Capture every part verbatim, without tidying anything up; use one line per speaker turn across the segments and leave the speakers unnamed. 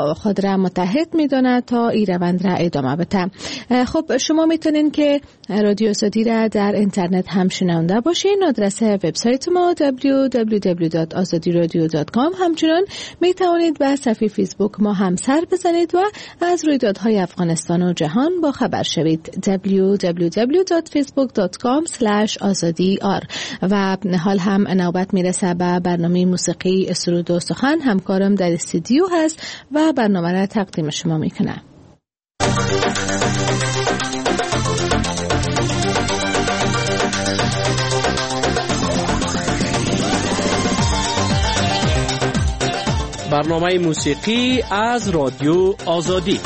با خود را متحد می‌داند تا این روند را ادامه بده. خب شما میتونین که رادیو آزادی را در اینترنت هم شنونده باشین. آدرس وبسایت ما دبلیو دبلیو دبلیو دات آزادی رادیو دات کام. همچنین میتونید به صفحه فیسبوک ما هم سر بزنید و از رویدادهای افغانستان و جهان با خبر شوید. دبلیو دبلیو دبلیو دات فیسبوک دات کام اسلش آزادی آر. و حال هم نوبت میرسه به برنامه موسیقی سرود و سخن. همکارم در استودیو هست و برنامه را تقدیم شما میکنه.
برنامه موسیقی از رادیو آزادی.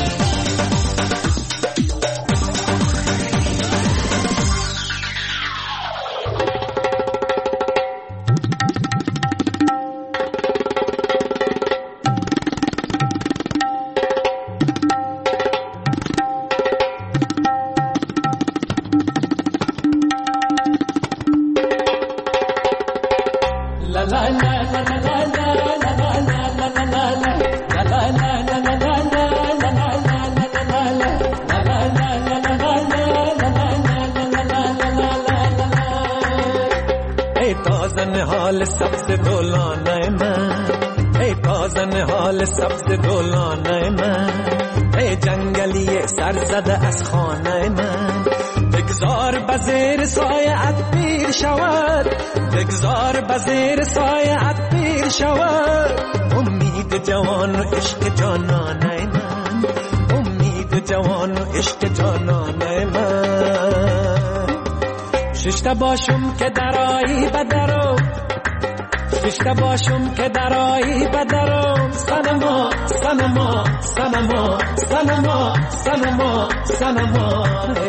حال سبز دولانه من، ای تازن حال سبز دولانه من، ای جنگلی سرزده از خانه من، بگذار بزیر سایه‌ات پیر شود، بگذار بزیر سایه‌ات پیر شود، امید جوان و عشق جانانه من، امید جوان و عشق جانانه من. ششته باشم که درایی بدرو، ششته باشم که درایی بدرو، سنما سنما سنما سنما سنما سنما،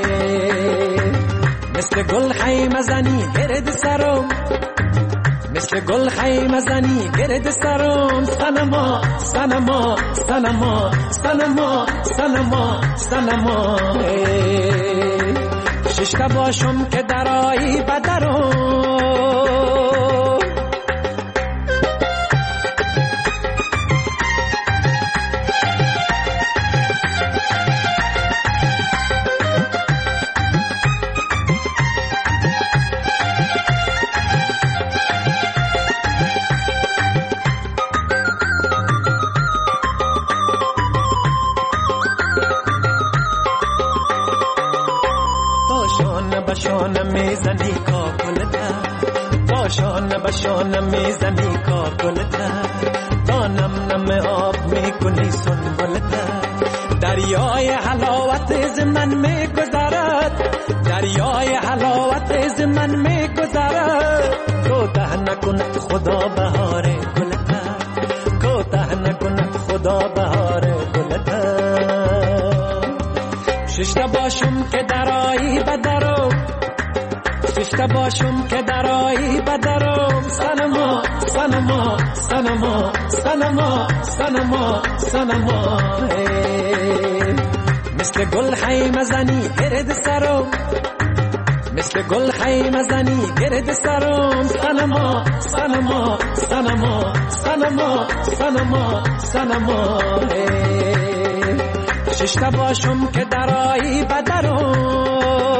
مثل گل خیمه زنی گرد سرم، مثل گل خیمه زنی گرد سرم، سنما سنما سنما سنما سنما سنما، ششته باشم که درایی بدرم. باشان میزنی کاکلتا، باشان باشان میزنی کاکلتا، دانم نم آب میکنی سنبلتا، دریای حلاوت از من میگذرد، دریای حلاوت از من میگذرد، کوتاه نکند خدا بهار گلتا، کوتاه نکند خدا بهار گلتا. ششته باشم که درایی بدرو، ششته باشم که درایی بدرو، سنما سنما سنما سنما سنما سنما، مثل گل خیمه زنی گرد سرم، مثل گل خیمه زنی گرد سرم، سنما سنما سنما سنما سنما سنما، ششته باشم که درایی بدرم.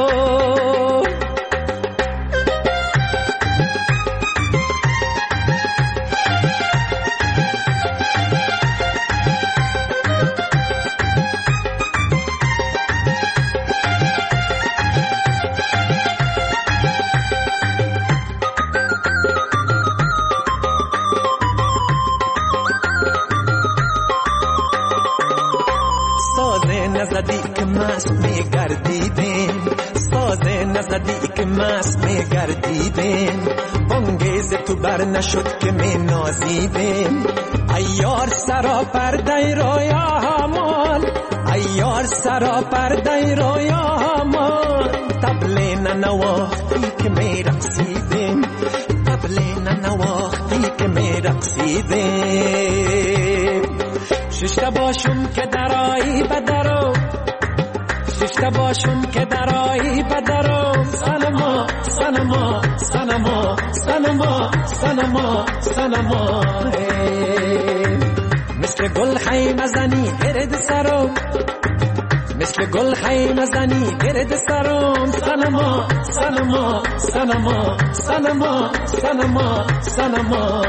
نزدی که مست میگردیدیم، سازه نزدی که مست میگردیدیم، بانگیز تو بر نشد که می نازیدیم، ایار سرا پرده رویا همان، ایار سرا پرده رویا همان، طبل ننواختی که می رقصیدیم، طبل ننواختی که می رقصیدیم. ششته باشم که درایی بدرو، ششته باشم که درایی بدرو، سنما سنما سنما سنما سنما سنما، مثل مثل گل خیمه زنی گرد سرم مثل گل خیمه زنی گرد سرم سنما سنما سنما سنما سنما سنما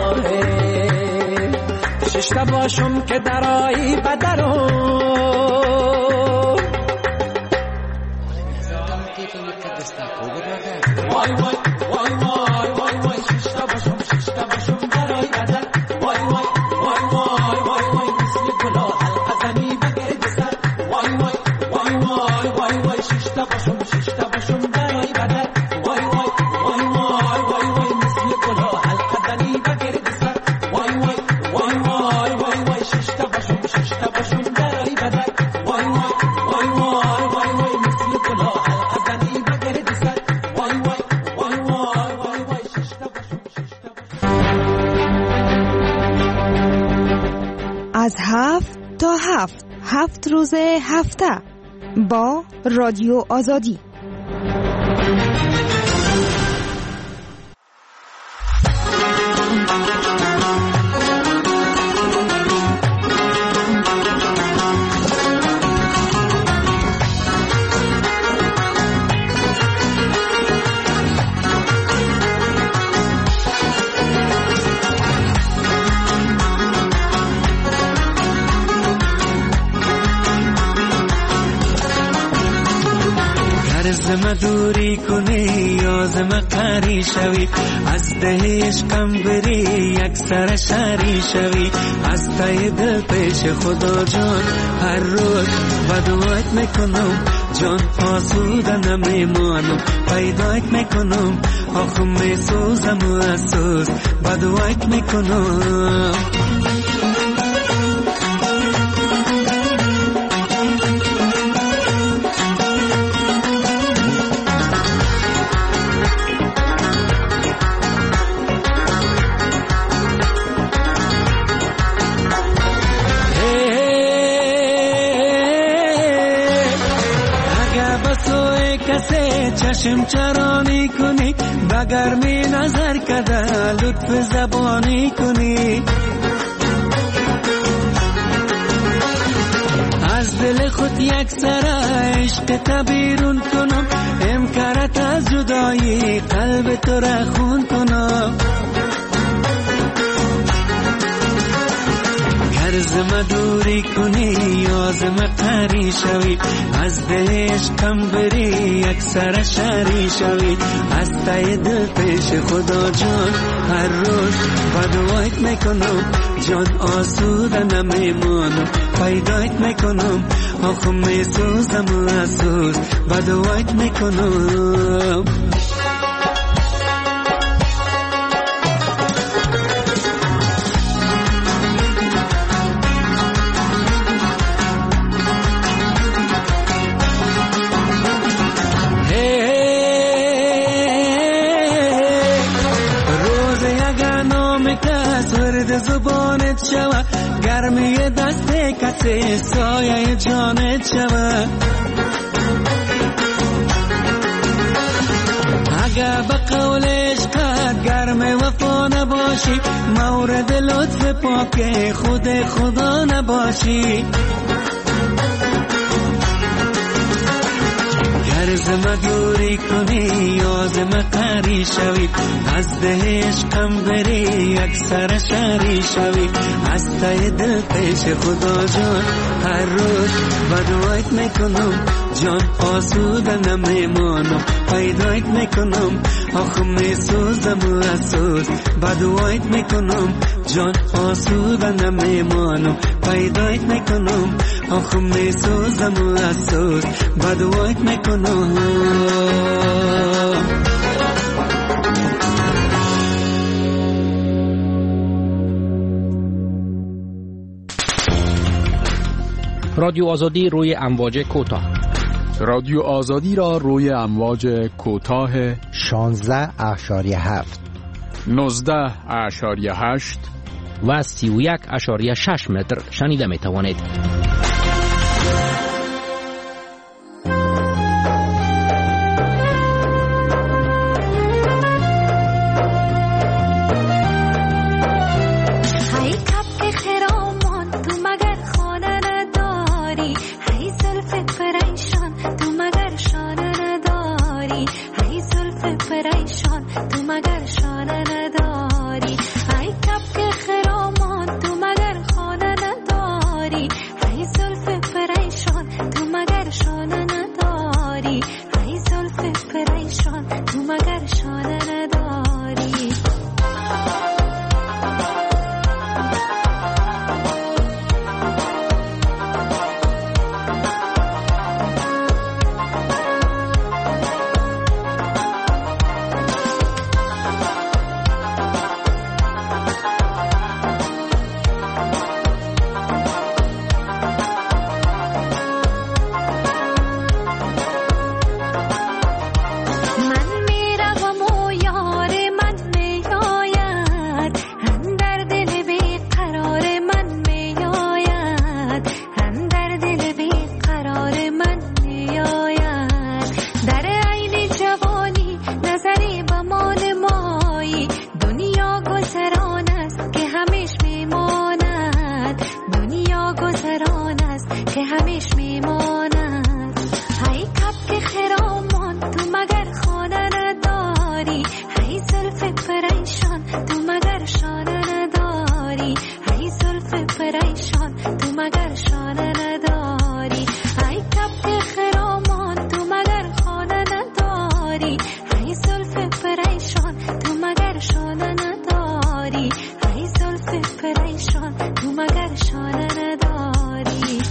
ششتا باشم که درایی بدرم وای وای وای وای وای وای ششتا باشم ششتا باشم درایی بدر وای وای وای وای وای وای مثل گلا حلقه زنی بگرد سر وای وای وای وای وای وای ششتا باشم ششتا باشم درایی بدر وای وای وای وای وای وای مثل گلا حلقه زنی بگرد سر وای وای وای وای وای وای ششتا باشم ششتا باشم درایی بدر وای وای وای وای وای وای مثل گلا حلقه زنی بگرد سر وای وای وای وای وای وای ششتا باشم ششتا باشم.
از هفت تا هفت هفت روز هفته با رادیو آزادی.
زم دوری کنی یا زم قری شوی از دهش کم بری یک سر شری شوی از تای دل پیش خدا جان هر روز بدوایت میکنم جان آسوده نمیمانم پیدایت میکنم آخم میسوزم و اسوز بدوایت میکنم چشم چرانی کنی بگر می نظر کده لطف زبانی کنی از دل خود یک سر عشق تبیرون کنم امکارت از جدایی قلب تو را خون کنم زم دوری کنی یا زم قری شوی از دهش کم بری یک سر شری شوی از تای دل پیش خدا جان هر روز بدوایت میکنم جان آسوده نمیمانم پیدایت میکنم آخم میسوزم و اسوز بدوایت میکنم زبانت شوه گرمی دست کسی سایه جانت شوه اگه به قولش قد گرم وفا نباشی مورد لطف پاک خود خدا نباشی زم دوری کنی یا زم قری شوی از دهش کم بری یک سر شری شوی از تای دل پیش خدا جان هر روز بدوایت میکنم جان آسوده نمیمانم پیدایت میکنم آخم میسوزم و اسوز بدوایت میکنم جان آسوده نمیمانم پیدایت میکنم آخم میسوزم و اسوز بدوایت میکنم
رادیو آزادی روی امواج کوتاه.
رادیو آزادی را روی امواج کوتاه
شانزده اشاری هفت
نوزده اشاری هشت
و سی و یک اشاری شش متر شنیده می توانید.
ای کپ خرامان تو که همیش میماند. ای کبک خرامان تو مگر خانه نداری، ای زلف پریشان تو مگر شانه نداری، ای زلف پریشان تو مگر شانه نداری. ای کبک خرامان تو مگر خانه نداری، ای زلف پریشان تو مگر شانه نداری، ای زلف پریشان تو مگر شانه نداری.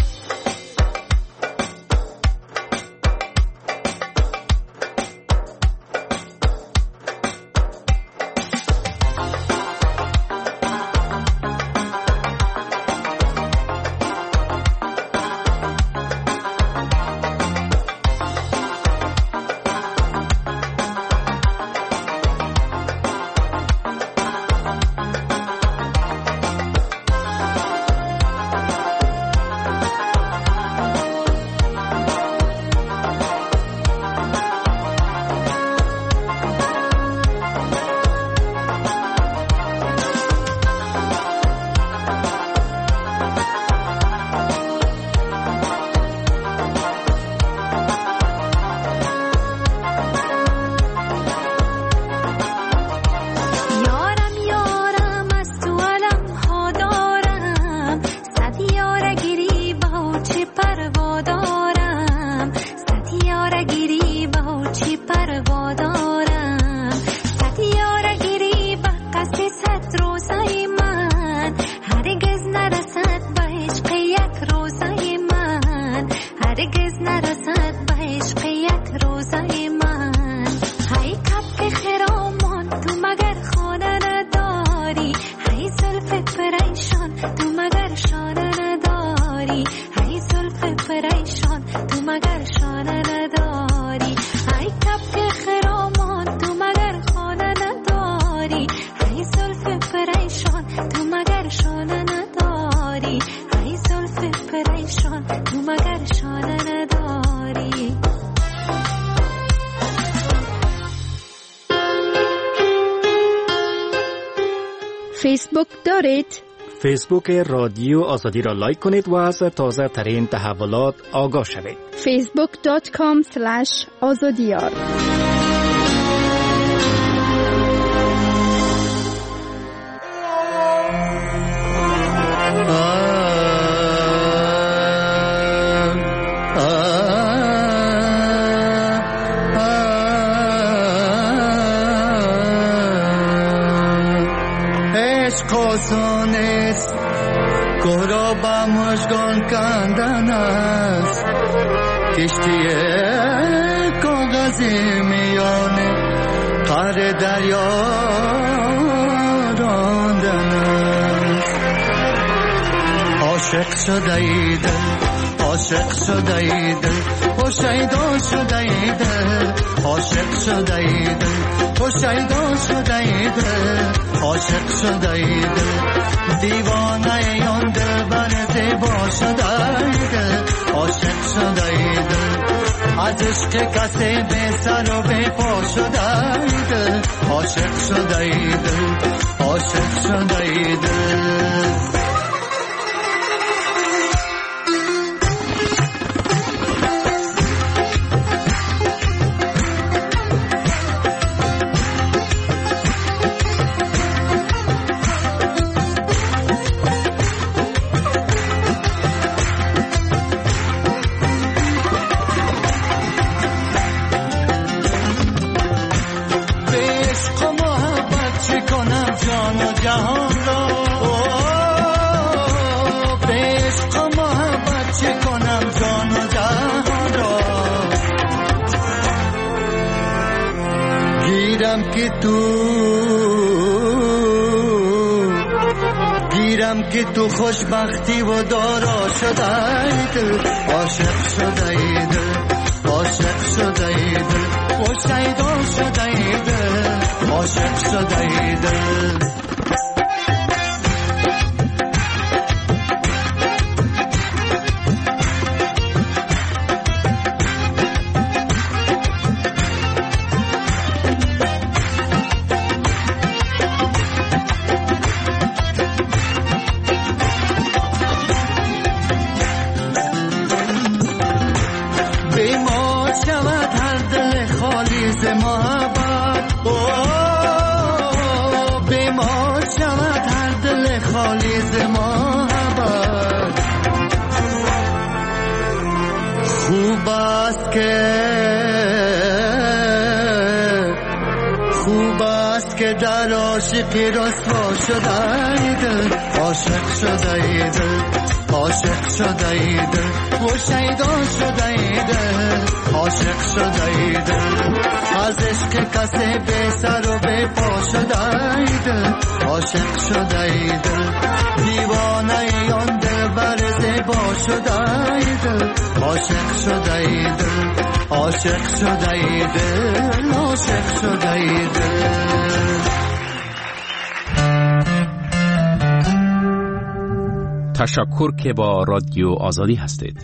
فیسبوک دارید؟
فیسبوک رادیو آزادی را لایک کنید و از تازه ترین تحولات آگاه شوید.
فیسبوک دات کام اسلش آزادیار.
آسانست گهرا با مژگان کندن است، کشتی کاغذی میانه قعر دریا راندن است. عاشق شده ای دل، عاشق شده ای دل، و شیدا شده ای دل، عاشق شده ای دل، و شیدا شده ای دل، عاشق شده ای دل، دیوانه یان دل بر زیبا شده ای دل، عاشق شده ای دل، از عشق کسی به سر و به پا شده ای دل، عاشق شده ای دل، عاشق شده ای دل. که تو گیرم که تو خوشبختی و دارا شده ای دل، عاشق شده ای دل، عاشق شده ای دل، و شیدا شده ای دل، عاشق شده ای دل. که خوب است که در عاشقی رسوا شده ای دل، عاشق شده ای دل، عاشق شده ای دل و شیدا شده ای دل، عاشق شده ای دل از عشق کسی بی سر و بی پا شده ای دل، عاشق شده ای دل دیوانه ای آن دل بر زیبا شده ای دل، عاشق شده ای دل، عاشق شده ای دل، عاشق شده ای دل.
تشکر که با رادیو آزادی هستید.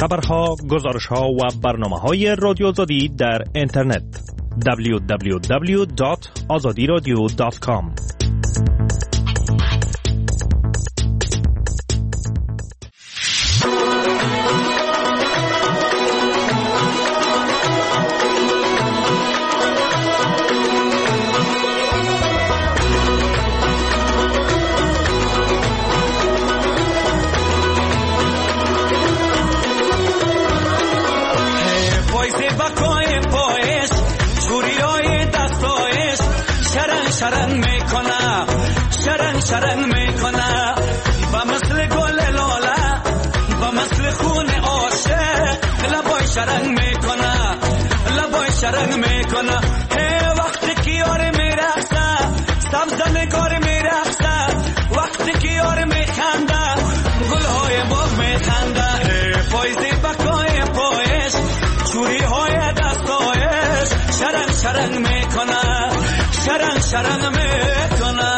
خبرها، گزارشها و برنامه‌های رادیو آزادی در اینترنت دبلیو دبلیو دبلیو دات آزادی رادیو دات کام.
شرنگ میکنه شرنگ شرنگ میکنه با مثل گل لاله با مثل خون عاشق لبای شرنگ میکنه لبای شرنگ میکنه هی وقتی که یار میرقصه سبز نگار میرقصه وقتی که یار میخنده گلهای باغ میخنده هی پایزی بکای پایش چوری های دستایش شرنگ شرنگ میکنه شرنگ شرنگ میکنه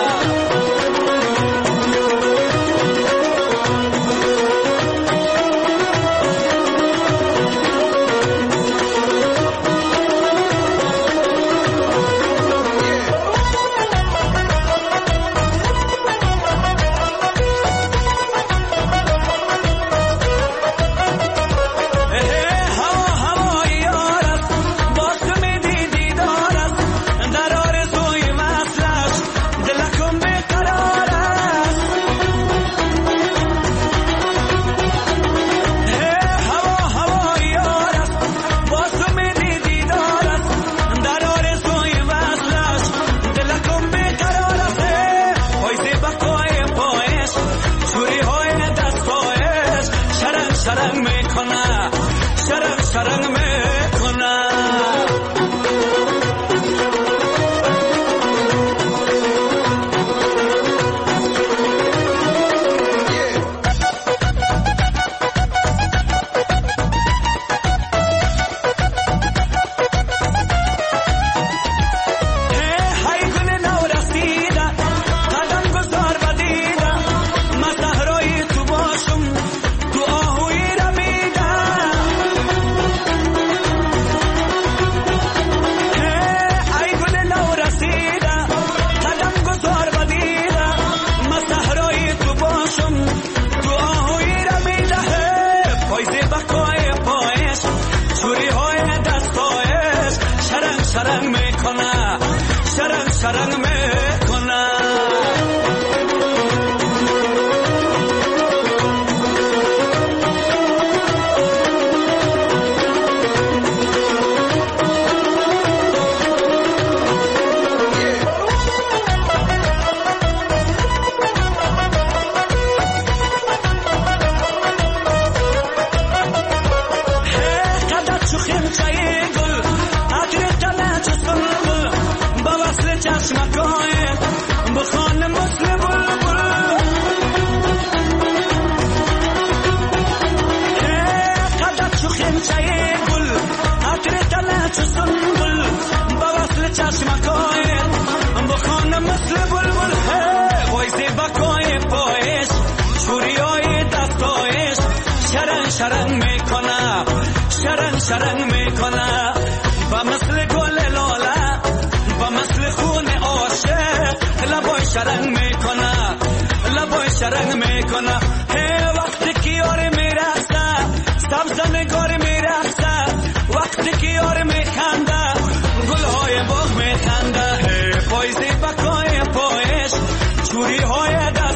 شرنگ میکنه شرنگ شرنگ میکنه با مثل گل لاله با مثل خون عاشق لبای شرنگ میکنه لبای شرنگ میکنه هی وقتی که یار میرقصه سبز نگار میرقصه وقتی که یار میخنده گلهای باغ میخنده هی پایزی بکای پایش چوری های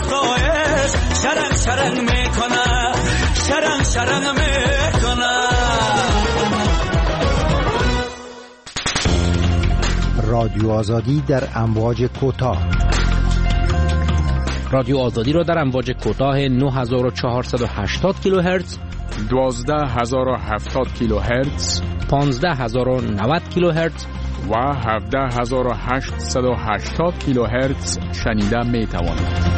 دستایش شرنگ شرنگ میکنه شرنگ شرنگ میکنه.
رادیو آزادی در امواج کوتاه.
رادیو آزادی را در امواج کوتاه نه هزار و چهارصد و هشتاد کیلوهرتز،
دوازده هزار و هفتاد کیلوهرتز،
پانزده هزار و نود کیلوهرتز
و هفده هزار و هشتصد و هشتاد کیلوهرتز شنیده می توانید.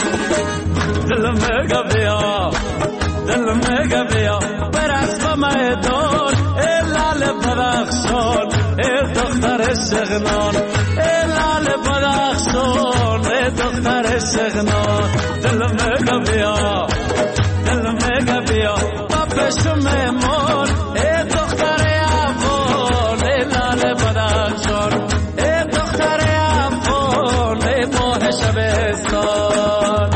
دل میں گیا پر اس میں شغنا دل مگا بیا دل مگا بیا با پشممون ای دختر افغان ای لال بدخشان ای دختر افغان ای ماه شبستان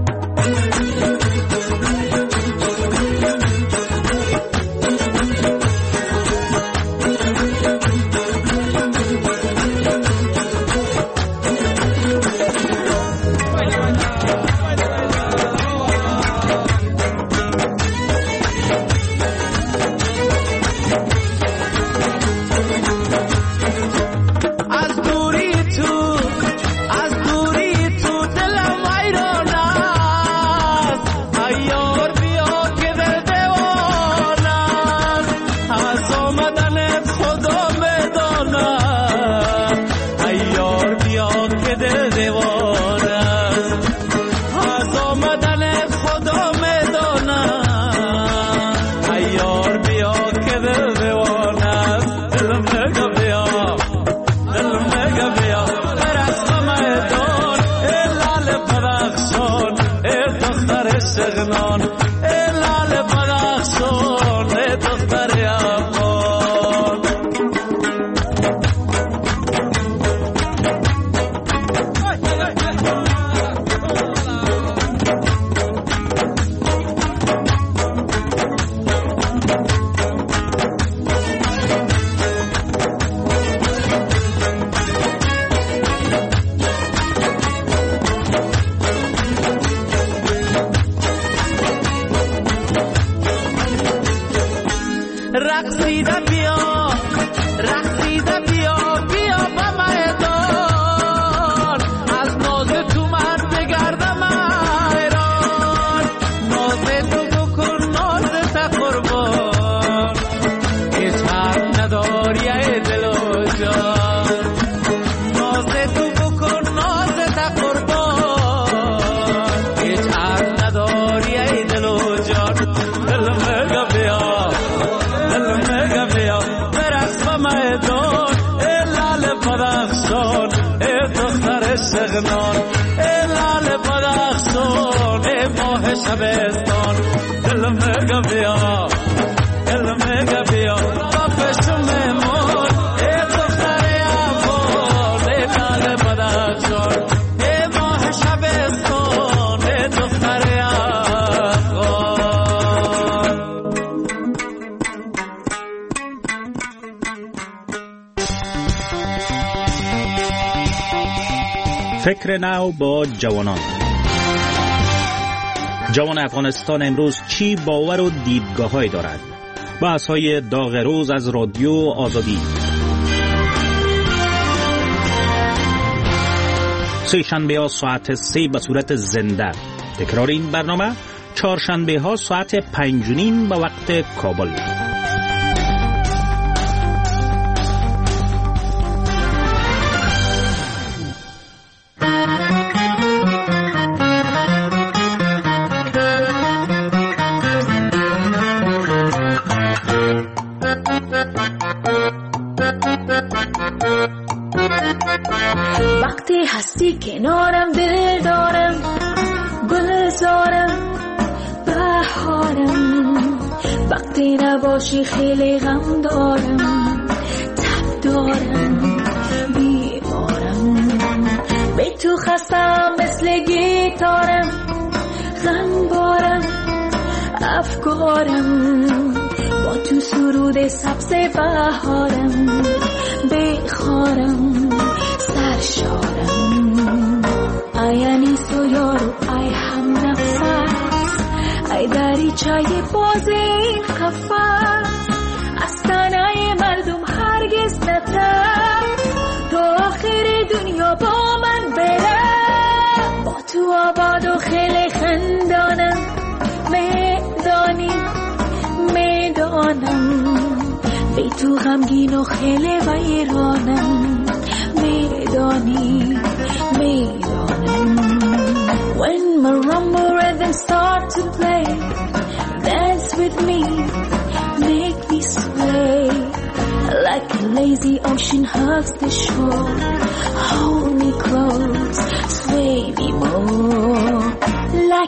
شغنان ای لال بدخشان ای ماه شبستان دل مگا بیا دل مگا بیا با پشممون ای دختر افغان ای لال بدخشان ای ماه شبستان ای دختر افغان.
فکر نو با جوانان. جوان افغانستان امروز چی باور و دیدگاه‌هایی دارد؟ بحث‌های داغ روز از رادیو آزادی. سه شنبه ها ساعت سه به صورت زنده. تکرار این برنامه چهارشنبه ها ساعت پنج و نیم به وقت کابل.
وقتی هستی کنارم دل دارم گلزارم بهارم وقتی نباشی خیلی غم دارم تب دارم بیمارم به تو خستم مثل گیتارم غم بارم افکارم با تو سرود سبز بهارم بخارم سرشارم ای انیس و یارو ای هم نفس ای دریچه باز این قفس از تنه مردم هرگز نتر تو آخر دنیا با من بره با تو آباد و خیلی خندانم میدانی میدانم بی تو غمگین و خیلی ویرانم میدانی میدانم. When marimba rhythms start to play, dance with me, make me sway like a lazy ocean hugs the shore. Hold me close, sway me more.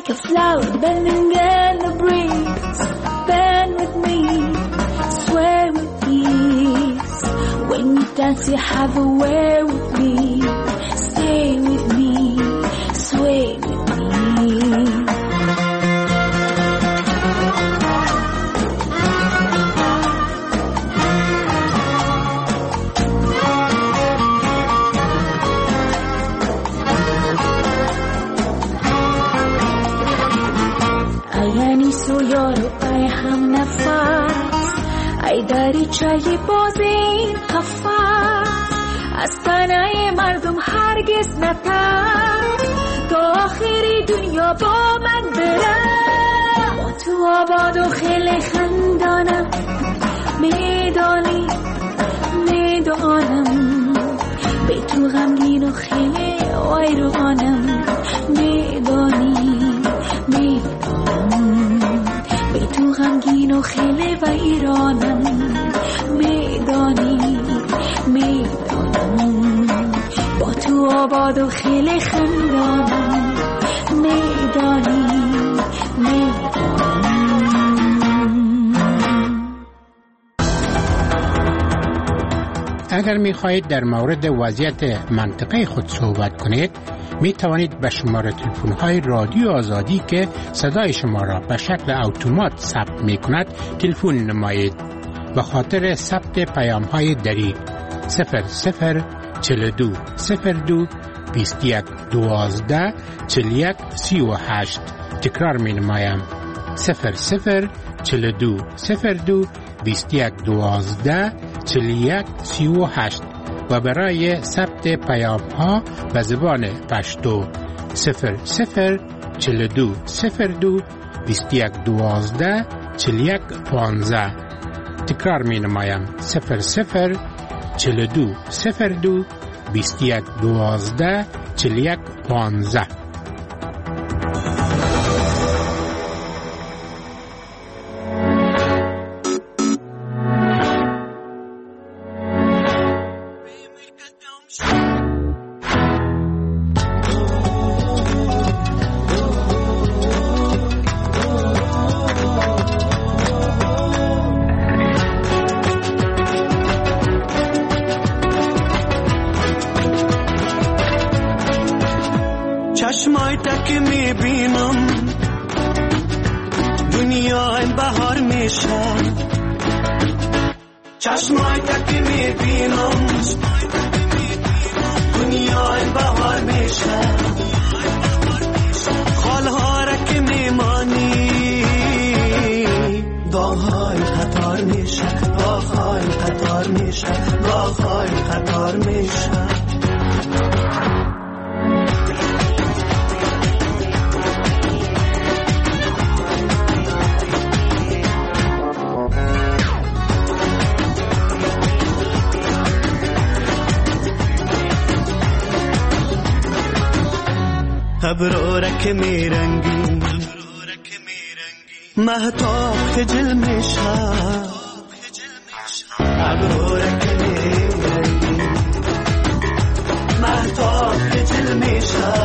like a flower bending in the breeze. Bend with me, sway with ease. When you dance, you have a way with me. Stay with me, sway with me. تو یارو ای هم نفس ای دریچه باز این قفس از پناه مردم هرگز نترس تا آخری دنیا با من برم. با تو آباد و خیلی خندانم، میدانی میدانم به تو غمگین و خیلی ویرانم. میدانی میدانم به تو غمگین و خیلی ویرانم. میدانی میدانم با تو آباد و خیلی خندانم. میدانی میدانم.
اگر می خواهید در مورد وضعیت منطقه خود صحبت کنید، می توانید به شماره تلفن های رادیو آزادی که صدای شما را به شکل اتومات ثبت می کند تلفن نمایید. به خاطر ثبت پیام های دری صفر صفر چهل و دو صفر دو بیست و یک دوازده چهل و یک سی و هشت. تکرار می نمایم صفر صفر چهل و دو صفر دو بیست و یک دوازده چهل و یک سی و هشت و برای ثبت پیام ها به زبان پشتو صفر صفر چهل و دو صفر دو بیست و یک دوازده چهل و یک پانزده. تکرار می نمایم صفر صفر چهل و دو صفر دو بیست و یک دوازده چهل و یک پانزده.
چشمای تک میبینم دنیا این بهار میشه. چشمای تک میبینم دنیا این بهار میشه. خالها را که میمانی داغهای قطار میشه. داغهای قطار میشه. داغهای قطار میشه. ابرو رک میرنگی مهتاب خجل میشه. ابرو رک میرنگی مهتاب خجل میشه.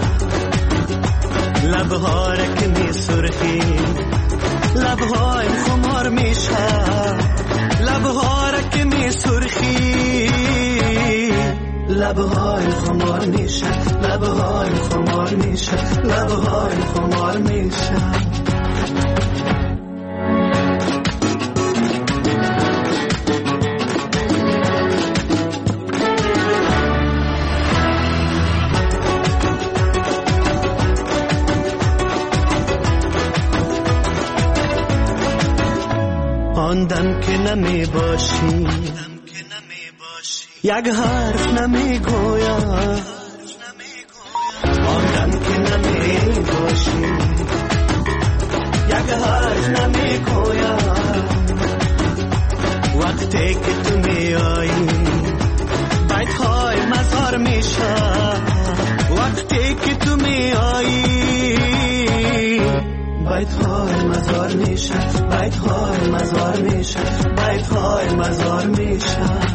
لبها رک می سرخی لبهای خمار میشه. لبها رک می سرخی لبهای خمار میشه. لبهای خمار میشه. لبهای خمار میشه. آن دم که نمی باشی یک حرف نمی گویم. آن دم که نمی باشی یک حرف نمی گویم. وقتی که تو می آیی بیت های مزار میشه. وقتی که تو می آیی بیت های مزار میشه. بیت های مزار میشه. بیت های مزار میشه.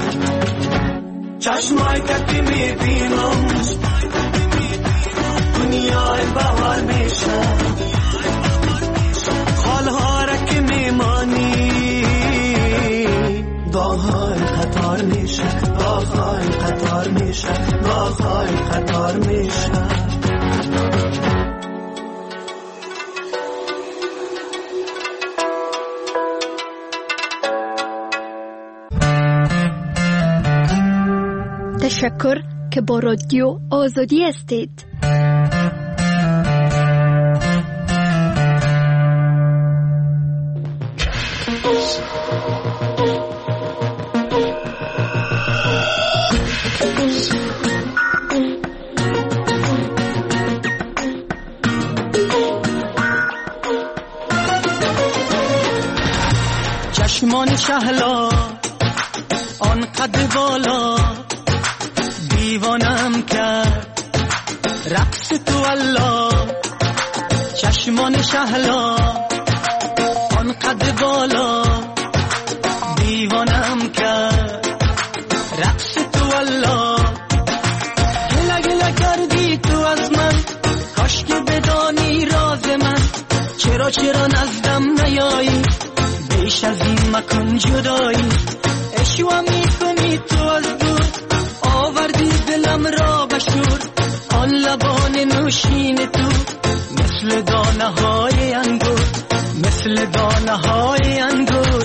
چشمای که میبینم دنیا بهار میشه. کار میشه.
تشکر که با رادیو آزادی هستید.
چشمان شهلا آن قد بالا دیوانم کرد رقص تو الله. چشمان شهلا آن قد بالا دیوانم کرد رقص تو الله. گله گله کردی تو از من کاش که بدانی راز من. چرا چرا نزدم نیایی بیش از این مکن جدایی. اشوا میکنی تو از دور آوردی دلم را بشور. آن لبان نوشین تو مثل دانه های انگور مثل دانه های انگور.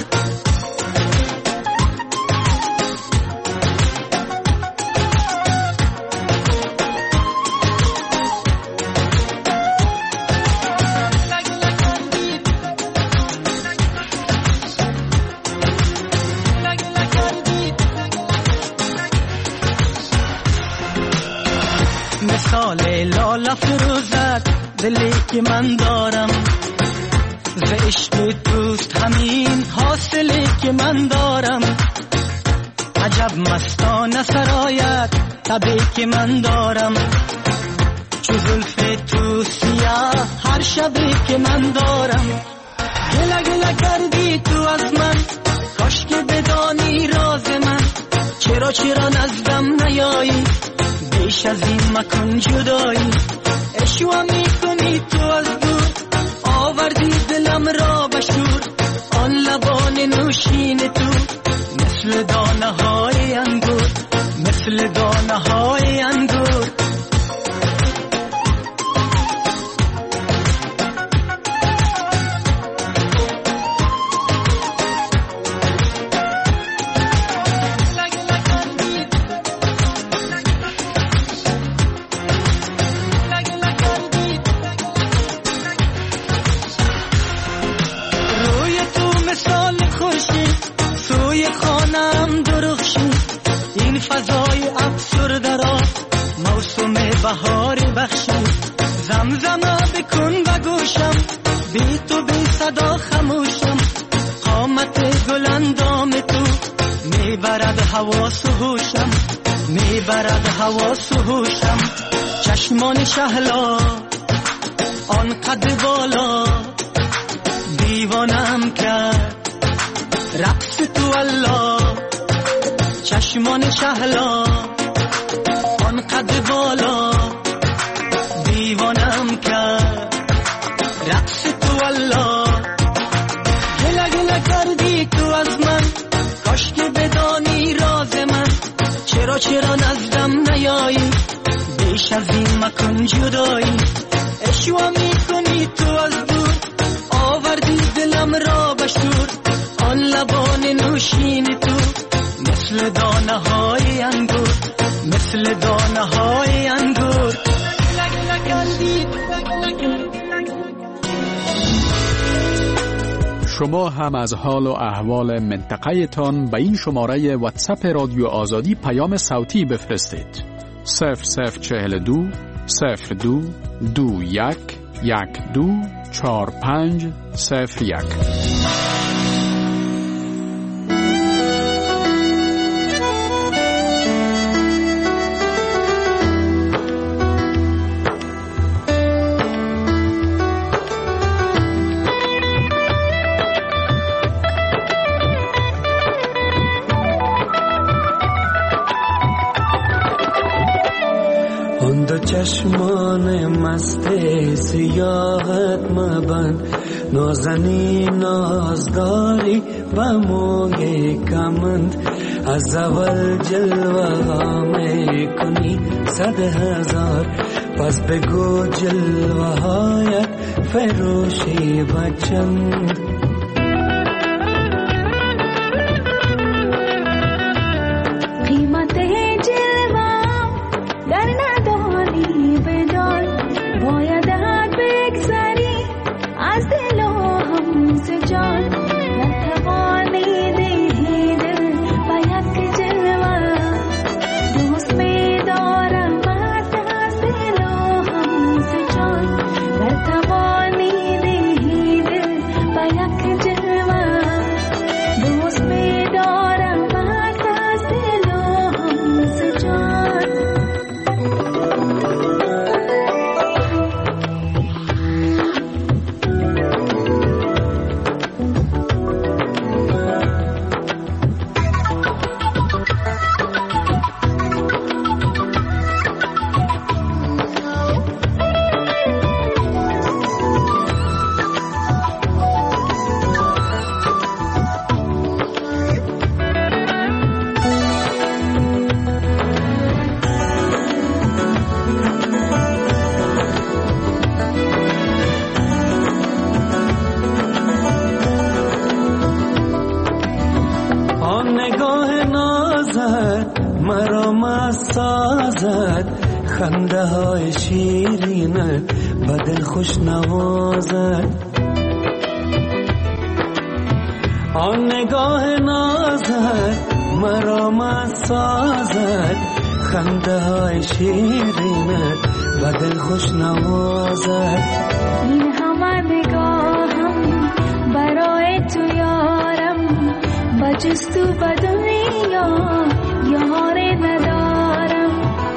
مثال لاله فروزد دلی که من دارم ز عشق توست همین حاصلی که من دارم. عجب مستانه سرایت تبی که من دارم چو زلف تو سیاه هر شبی که من دارم. گله گله کردی تو از من کاش که بدانی راز من. چرا چرا نزدم نیایی بیش از این مکن جدایی. اشوا میکنی تو از دور آوردی دلم را بشور. آن لبان نوشین تو مثل دانه های انگور مثل دانه های انگور. فضای افسرده را موسم بهار بخشی. زمزمه بکن و گوشم بی تو بی صدا خموشم. قامت گل اندام تو میبرد حواس و هوشم میبرد حواس و هوشم. چشمان شهلا آن قد بالا دیوانم کرد رقص تو الله. چشمان شهلا آن قد بالا دیوانم کرد رقص تو الله. گله گله کردی تو از من کاش که بدانی راز من. چرا چرا نزدم نیایی بیش از این مکن جدایی. اشوا میکنی تو از دور آوردی دلم را بشور. آن لبان نوشین تو مثل دانه های انگور مثل دانه های انگور.
شما هم از حال و احوال منطقه تان به این شماره واتساپ رادیو آزادی پیام صوتی بفرستید. صفر صفر چهل دو صفر دو دو یک یک دو چهار پنج صفر یک.
چشمان مست سیاحت مبند نازنی نازداری و موی کمند. از اول جلوه ها میکنی صد هزار، پس بگو جلوه هایت فروشی بچند.
قیمت جلوه در ندانی بدان، باید بگذری از دل و همز جان. نتوانی دهی دل و یک جلوه، دوست می دارم از دل و همز جان. نتوانی دهی دل و یک جلوه، دوست می دارم از دل و همز جان. مرا مست سازد، خنده های شیرین به دل خوش نوازد. آن نگاه نازد مرا مست سازد، خنده های شیرین به دل خوش نوازد. این همه نگاهم برای تو یارم، با جز تو به دنیا یاری ندارم.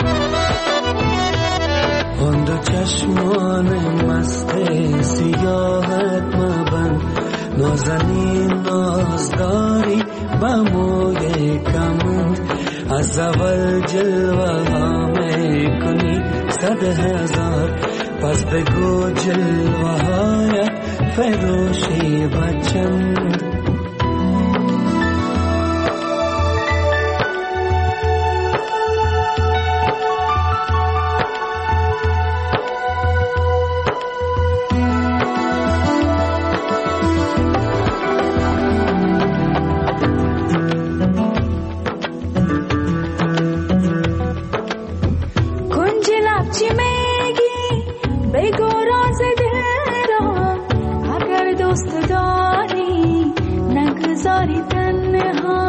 آن دو چشمان مست سیاهت مبند، نازنین نازداری به موی کمند. از اول جلوه ها میکنی صد هزار، پس بگو جلوه هایت فروشی بچند.
دوست داری نگذاری تنها،